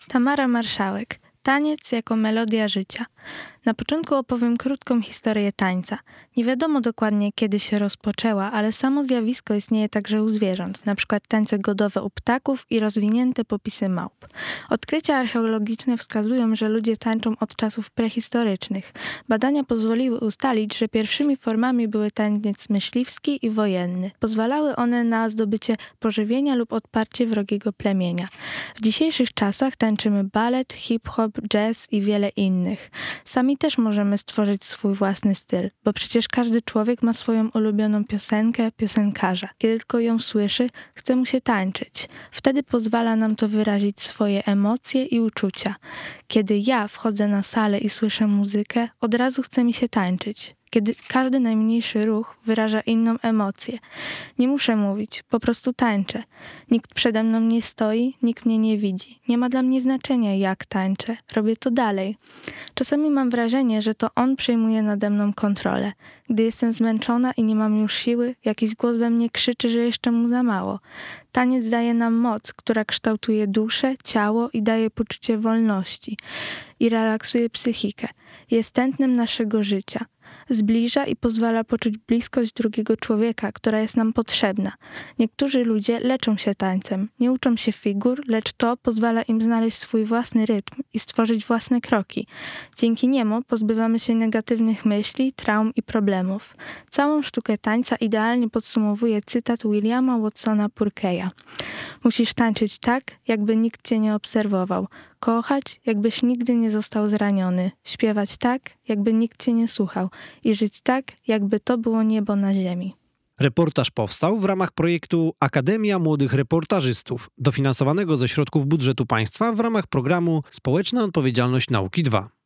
Tamara Marszałek. Taniec jako melodia życia. Na początku opowiem krótką historię tańca. Nie wiadomo dokładnie, kiedy się rozpoczęła, ale samo zjawisko istnieje także u zwierząt, np. tańce godowe u ptaków i rozwinięte popisy małp. Odkrycia archeologiczne wskazują, że ludzie tańczą od czasów prehistorycznych. Badania pozwoliły ustalić, że pierwszymi formami były taniec myśliwski i wojenny. Pozwalały one na zdobycie pożywienia lub odparcie wrogiego plemienia. W dzisiejszych czasach tańczymy balet, hip-hop, jazz i wiele innych. Sami też możemy stworzyć swój własny styl, bo przecież każdy człowiek ma swoją ulubioną piosenkę, piosenkarza. Kiedy tylko ją słyszy, chce mu się tańczyć. Wtedy pozwala nam to wyrazić swoje emocje i uczucia. Kiedy ja wchodzę na salę i słyszę muzykę, od razu chce mi się tańczyć. Kiedy każdy najmniejszy ruch wyraża inną emocję. Nie muszę mówić, po prostu tańczę. Nikt przede mną nie stoi, nikt mnie nie widzi. Nie ma dla mnie znaczenia, jak tańczę. Robię to dalej. Czasami mam wrażenie, że to on przejmuje nade mną kontrolę. Gdy jestem zmęczona i nie mam już siły, jakiś głos we mnie krzyczy, że jeszcze mu za mało. Taniec daje nam moc, która kształtuje duszę, ciało i daje poczucie wolności. I relaksuje psychikę. Jest tętnem naszego życia. Zbliża i pozwala poczuć bliskość drugiego człowieka, która jest nam potrzebna. Niektórzy ludzie leczą się tańcem, nie uczą się figur, lecz to pozwala im znaleźć swój własny rytm i stworzyć własne kroki. Dzięki niemu pozbywamy się negatywnych myśli, traum i problemów. Całą sztukę tańca idealnie podsumowuje cytat Williama Watsona Purkeya. Musisz tańczyć tak, jakby nikt cię nie obserwował. Kochać, jakbyś nigdy nie został zraniony. Śpiewać tak, jakby nikt cię nie słuchał. I żyć tak, jakby to było niebo na ziemi. Reportaż powstał w ramach projektu Akademia Młodych Reportażystów, dofinansowanego ze środków budżetu państwa w ramach programu Społeczna Odpowiedzialność Nauki 2.